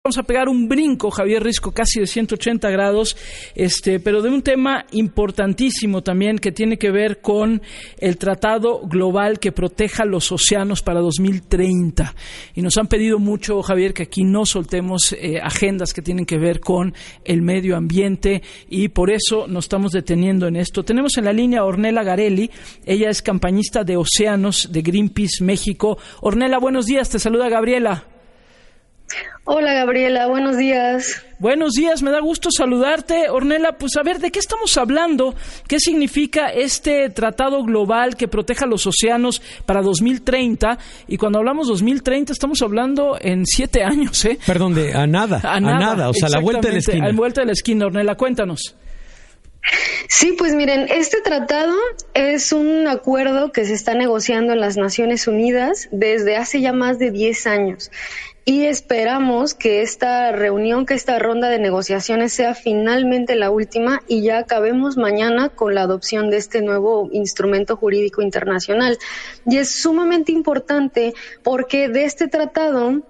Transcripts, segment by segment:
Vamos a pegar un brinco, Javier Risco, casi de 180 grados, pero de un tema importantísimo también que tiene que ver con el Tratado Global que proteja los océanos para 2030. Y nos han pedido mucho, Javier, que aquí no soltemos agendas que tienen que ver con el medio ambiente y por eso nos estamos deteniendo en esto. Tenemos en la línea a Ornella Garelli, ella es campañista de océanos de Greenpeace México. Ornella, buenos días, te saluda Gabriela. Hola Gabriela, buenos días. Buenos días, me da gusto saludarte. Ornella, pues a ver, ¿de qué estamos hablando? ¿Qué significa este tratado global que proteja los océanos para 2030? Y cuando hablamos 2030 estamos hablando en 7 años, ¿eh? Perdón, a nada, o sea, a la vuelta de la esquina. A la vuelta de la esquina, Ornella, cuéntanos. Sí, pues miren, este tratado es un acuerdo que se está negociando en las Naciones Unidas desde hace ya más de 10 años. Y esperamos que esta reunión, que esta ronda de negociaciones sea finalmente la última y ya acabemos mañana con la adopción de este nuevo instrumento jurídico internacional. Y es sumamente importante porque de este tratado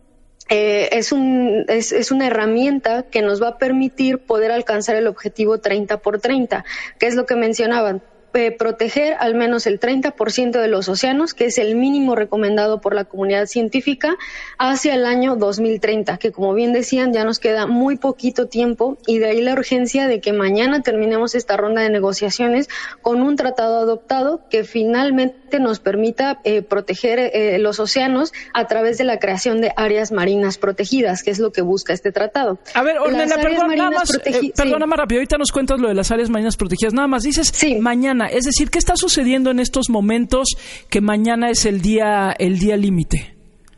es una herramienta que nos va a permitir poder alcanzar el objetivo 30 por 30, que es lo que mencionaban. Proteger al menos el 30% de los océanos, que es el mínimo recomendado por la comunidad científica, hacia el año 2030, que como bien decían, ya nos queda muy poquito tiempo y de ahí la urgencia de que mañana terminemos esta ronda de negociaciones con un tratado adoptado que finalmente nos permita proteger los océanos a través de la creación de áreas marinas protegidas, que es lo que busca este tratado. A ver, Ornella, perdona más rápido, ahorita nos cuentas lo de las áreas marinas protegidas, nada más dices mañana. Es decir, ¿qué está sucediendo en estos momentos que mañana es el día límite?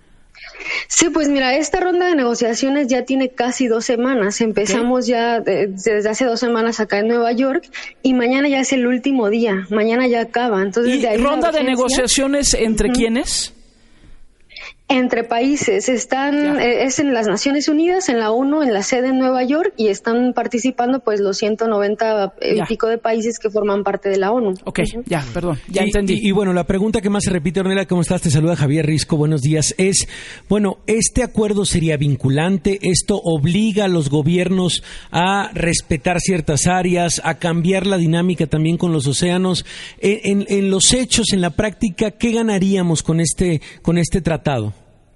Sí, pues mira, esta ronda de negociaciones ya tiene casi 2 semanas. Empezamos ya desde hace 2 semanas acá en Nueva York y mañana ya es el último día. Mañana ya acaba. Entonces, ¿y de ahí ronda de negociaciones entre quiénes? Entre países, es en las Naciones Unidas, en la ONU, en la sede en Nueva York, y están participando pues los 190 y pico de países que forman parte de la ONU. Ok, perdón, ya entendí. Y bueno, la pregunta que más se repite, Ornella, ¿cómo estás? Te saluda Javier Risco, buenos días. ¿Este acuerdo sería vinculante? ¿Esto obliga a los gobiernos a respetar ciertas áreas, a cambiar la dinámica también con los océanos? En los hechos, en la práctica, ¿qué ganaríamos con este tratado?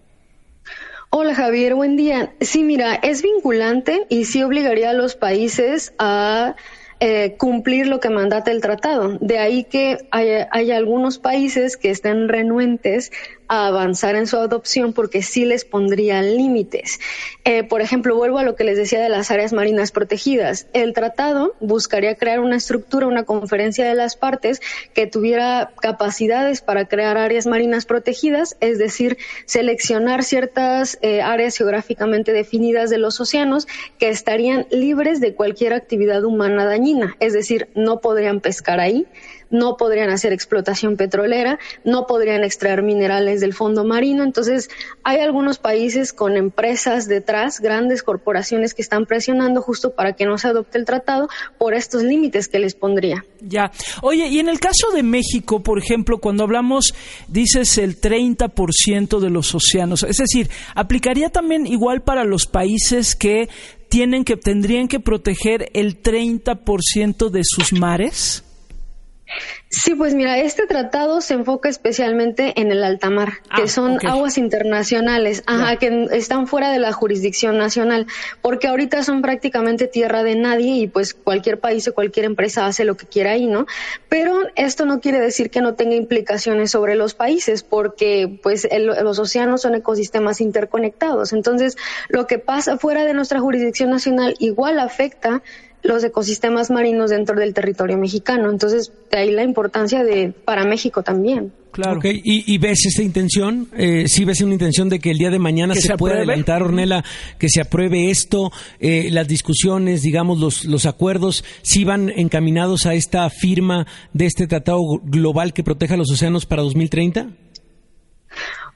Hola Javier, buen día. Sí, mira, es vinculante y sí obligaría a los países a cumplir lo que mandata el tratado. De ahí que hay algunos países que estén renuentes a avanzar en su adopción porque sí les pondría límites. Por ejemplo, vuelvo a lo que les decía de las áreas marinas protegidas. El tratado buscaría crear una estructura, una conferencia de las partes que tuviera capacidades para crear áreas marinas protegidas, es decir, seleccionar ciertas áreas geográficamente definidas de los océanos que estarían libres de cualquier actividad humana dañina, es decir, no podrían pescar ahí, no podrían hacer explotación petrolera, no podrían extraer minerales del fondo marino. Entonces, hay algunos países con empresas detrás, grandes corporaciones que están presionando justo para que no se adopte el tratado por estos límites que les pondría. Ya. Oye, y en el caso de México, por ejemplo, cuando hablamos, dices el 30% de los océanos, es decir, ¿aplicaría también igual para los países que tendrían que proteger el 30% de sus mares? Sí, pues mira, este tratado se enfoca especialmente en el alta mar, que son aguas internacionales, que están fuera de la jurisdicción nacional, porque ahorita son prácticamente tierra de nadie y pues cualquier país o cualquier empresa hace lo que quiera ahí, ¿no? Pero esto no quiere decir que no tenga implicaciones sobre los países, porque pues los océanos son ecosistemas interconectados. Entonces, lo que pasa fuera de nuestra jurisdicción nacional igual afecta los ecosistemas marinos dentro del territorio mexicano. Entonces, de ahí la importancia para México también. Claro. Okay. ¿Y ves esta intención? ¿Sí ves una intención de que el día de mañana se pueda adelantar, Ornella, que se apruebe esto? Las discusiones, digamos, los acuerdos, ¿sí van encaminados a esta firma de este tratado global que proteja los océanos para 2030?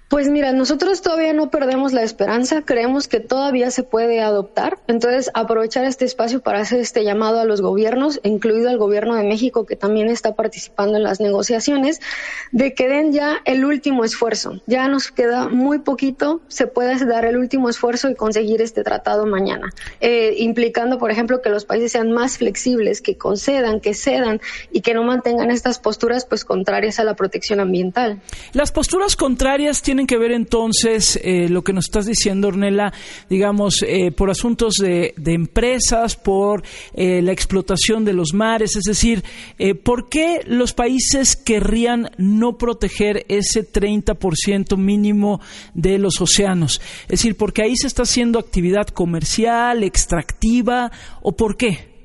Pues mira, nosotros todavía no perdemos la esperanza, creemos que todavía se puede adoptar, entonces aprovechar este espacio para hacer este llamado a los gobiernos, incluido al gobierno de México, que también está participando en las negociaciones, de que den ya el último esfuerzo. Ya nos queda muy poquito, se puede dar el último esfuerzo y conseguir este tratado mañana, implicando, por ejemplo, que los países sean más flexibles, que concedan, que cedan y que no mantengan estas posturas pues contrarias a la protección ambiental. Las posturas contrarias tienen que ver entonces, lo que nos estás diciendo, Ornella, digamos, por asuntos de empresas, por la explotación de los mares, es decir, ¿por qué los países querrían no proteger ese 30% mínimo de los océanos? Es decir, ¿porque ahí se está haciendo actividad comercial, extractiva, o por qué?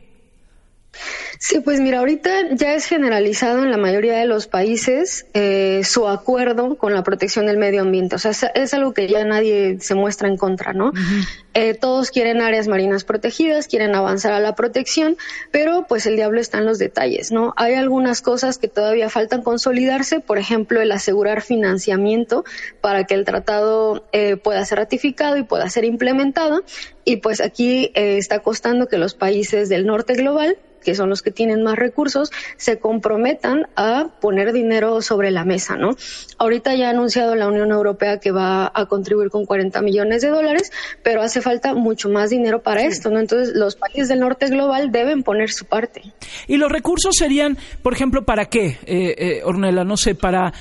Sí, pues mira, ahorita ya es generalizado en la mayoría de los países su acuerdo con la protección del medio ambiente. O sea, es algo que ya nadie se muestra en contra, ¿no? Uh-huh. Todos quieren áreas marinas protegidas, quieren avanzar a la protección, pero pues el diablo está en los detalles, ¿no? Hay algunas cosas que todavía faltan consolidarse, por ejemplo, el asegurar financiamiento para que el tratado pueda ser ratificado y pueda ser implementado. Y pues aquí está costando que los países del norte global, que son los que tienen más recursos, se comprometan a poner dinero sobre la mesa, ¿no? Ahorita ya ha anunciado la Unión Europea que va a contribuir con $40 millones, pero hace falta mucho más dinero para esto, ¿no? Entonces, los países del norte global deben poner su parte. ¿Y los recursos serían, por ejemplo, para qué, Ornella? No sé, para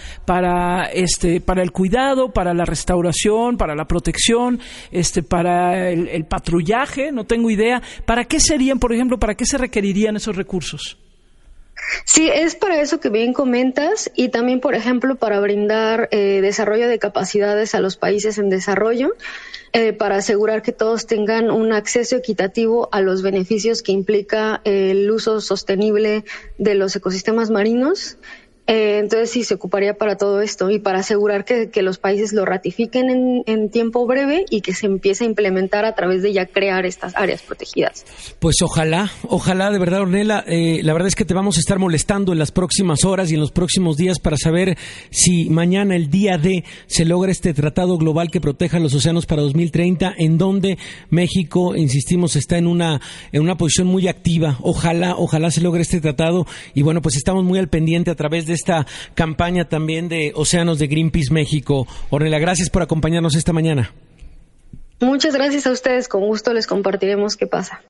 el cuidado, para la restauración, para la protección, para el patrullaje, no tengo idea. ¿Para qué serían, por ejemplo, para qué se requerirían esos recursos? Sí, es para eso que bien comentas y también, por ejemplo, para brindar desarrollo de capacidades a los países en desarrollo, para asegurar que todos tengan un acceso equitativo a los beneficios que implica el uso sostenible de los ecosistemas marinos. Entonces sí, se ocuparía para todo esto y para asegurar que los países lo ratifiquen en tiempo breve y que se empiece a implementar a través de ya crear estas áreas protegidas. Pues ojalá, de verdad, Ornella, la verdad es que te vamos a estar molestando en las próximas horas y en los próximos días para saber si mañana, el día D, se logra este tratado global que proteja los océanos para 2030, en donde México, insistimos, está en una posición muy activa. Ojalá se logre este tratado y bueno, pues estamos muy al pendiente a través de esta campaña también de Océanos de Greenpeace México. Ornella, gracias por acompañarnos esta mañana. Muchas gracias a ustedes, con gusto les compartiremos qué pasa.